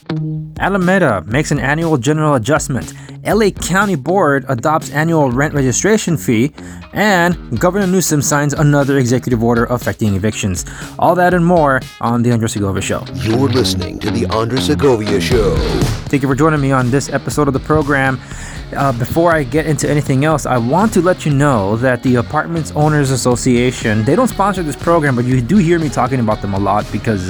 Alameda makes an annual general adjustment. LA County Board adopts annual rent registration fee. And Governor Newsom signs another executive order affecting evictions. All that and more on The Andres Segovia Show. You're listening to The Andres Segovia Show. Thank you for joining me on this episode of the program. Before I get into anything else, I want to let you know that the Apartments Owners Association, they don't sponsor this program, but you do hear me talking about them a lot because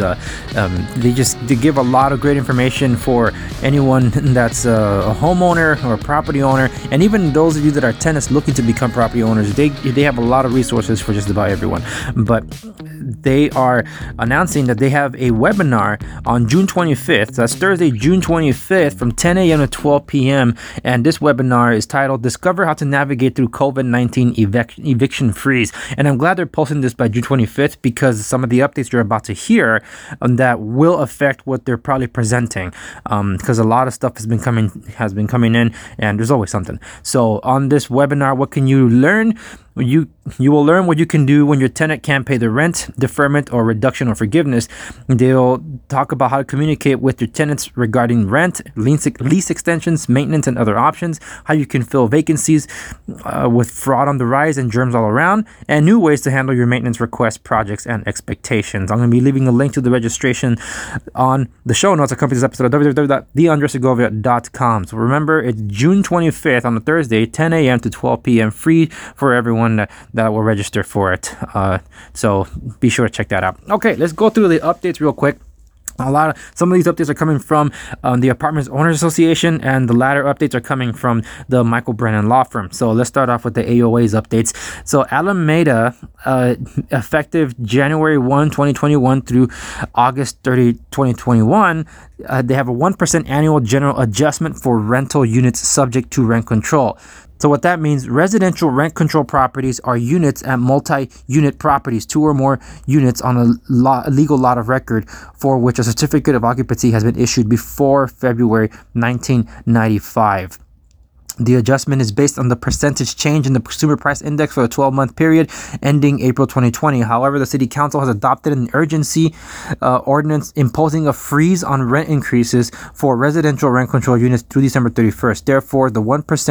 they give a lot of great information for anyone that's a homeowner or a property owner, and even those of you that are tenants looking to become property owners. They have a lot of resources for just about everyone. But they are announcing that they have a webinar on June 25th. That's Thursday, June 25th from 10 a.m. to 12 p.m. And this webinar is titled Discover How to Navigate Through COVID-19 Eviction Freeze. And I'm glad they're posting this by June 25th because some of the updates you're about to hear that will affect what they're probably presenting. Because a lot of stuff has been coming in, and there's always something. So on this webinar, what can you learn? You will learn what you can do when your tenant can't pay the rent, deferment, or reduction or forgiveness. They'll talk about how to communicate with your tenants regarding rent, lease extensions, maintenance, and other options, how you can fill vacancies with fraud on the rise and germs all around, and new ways to handle your maintenance requests, projects, and expectations. I'm going to be leaving a link to the registration on the show notes accompanying this episode at www.theandressegovia.com. So remember, it's June 25th on a Thursday, 10 a.m. to 12 p.m. free for everyone that will register for it. So be sure to check that out. Okay, let's go through the updates real quick. Some of these updates are coming from the Apartments Owners Association, and the latter updates are coming from the Michael Brennan Law Firm. So let's start off with the AOA's updates. So Alameda, effective January 1, 2021 through August 30, 2021, they have a 1% annual general adjustment for rental units subject to rent control. So what that means, residential rent control properties are units at multi-unit properties, 2 or more units on a legal lot of record for which a certificate of occupancy has been issued before February 1995. The adjustment is based on the percentage change in the Consumer Price Index for a 12-month period ending April 2020. However, the City Council has adopted an urgency ordinance imposing a freeze on rent increases for residential rent control units through December 31st. Therefore, the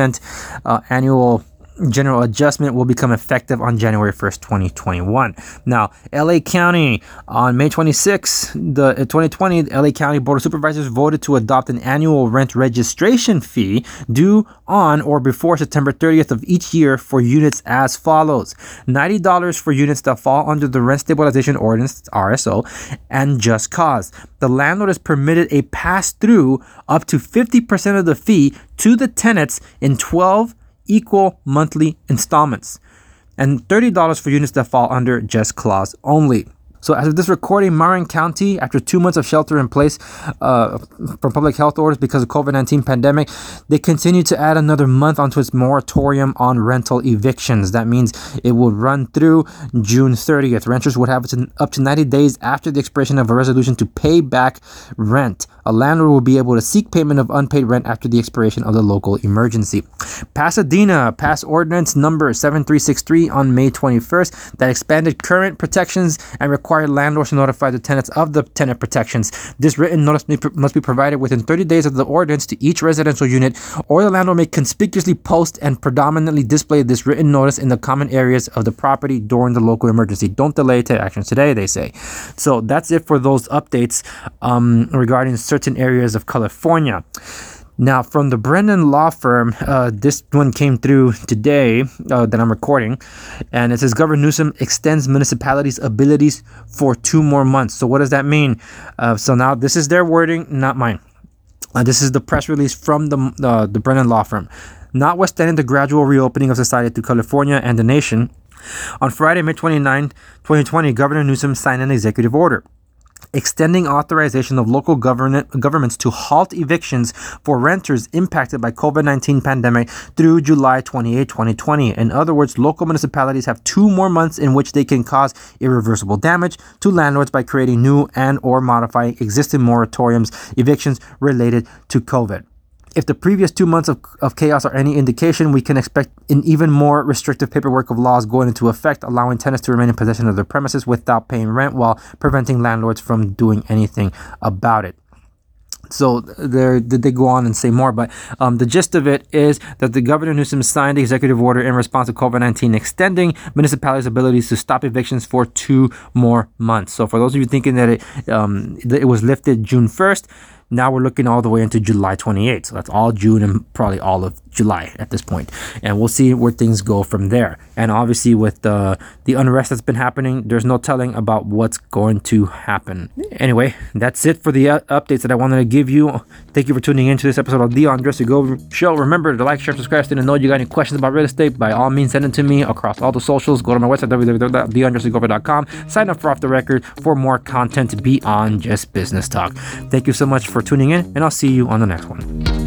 1% annual general adjustment will become effective on January 1st, 2021. Now, LA County, on May 26, 2020, the LA County Board of Supervisors voted to adopt an annual rent registration fee due on or before September 30th of each year for units as follows. $90 for units that fall under the Rent Stabilization Ordinance, RSO, and Just Cause. The landlord is permitted a pass-through up to 50% of the fee to the tenants in 12 equal monthly installments, and $30 for units that fall under Just Clause only. So as of this recording, Marin County, after 2 months of shelter in place from public health orders because of COVID-19 pandemic, they continue to add another month onto its moratorium on rental evictions. That means it will run through June 30th. Renters would have up to 90 days after the expiration of a resolution to pay back rent. A landlord will be able to seek payment of unpaid rent after the expiration of the local emergency. Pasadena passed ordinance number 7363 on May 21st that expanded current protections and required landlords to notify the tenants of the tenant protections. This written notice must be provided within 30 days of the ordinance to each residential unit, or the landlord may conspicuously post and predominantly display this written notice in the common areas of the property during the local emergency. Don't delay to actions today, they say. So that's it for those updates regarding certain areas of California. Now, from the Brennan Law Firm, this one came through today that I'm recording, and it says Governor Newsom extends municipalities' abilities for 2 more months. So what does that mean? So now this is their wording, not mine. This is the press release from the Brennan Law Firm. Notwithstanding the gradual reopening of society through California and the nation, on Friday, May 29, 2020, Governor Newsom signed an executive order extending authorization of local governments to halt evictions for renters impacted by COVID-19 pandemic through July 28, 2020. In other words, local municipalities have 2 more months in which they can cause irreversible damage to landlords by creating new and or modifying existing moratoriums, evictions related to COVID. If the previous 2 months of chaos are any indication, we can expect an even more restrictive paperwork of laws going into effect, allowing tenants to remain in possession of their premises without paying rent while preventing landlords from doing anything about it. So they go on and say more, but the gist of it is that the Governor Newsom signed the executive order in response to COVID-19, extending municipalities' abilities to stop evictions for 2 more months. So for those of you thinking that it was lifted June 1st, now we're looking all the way into July 28th. So that's all June and probably all of July at this point. And we'll see where things go from there. And obviously with the unrest that's been happening, there's no telling about what's going to happen. Anyway, that's it for the updates that I wanted to give you. Thank you for tuning into this episode of The Andres Segovia Show. Remember to like, share, subscribe, stay in the know. You got any questions about real estate, by all means, send it to me across all the socials. Go to my website, www.theandresegovia.com. Sign up for Off the Record for more content beyond just business talk. Thank you so much for tuning in, and I'll see you on the next one.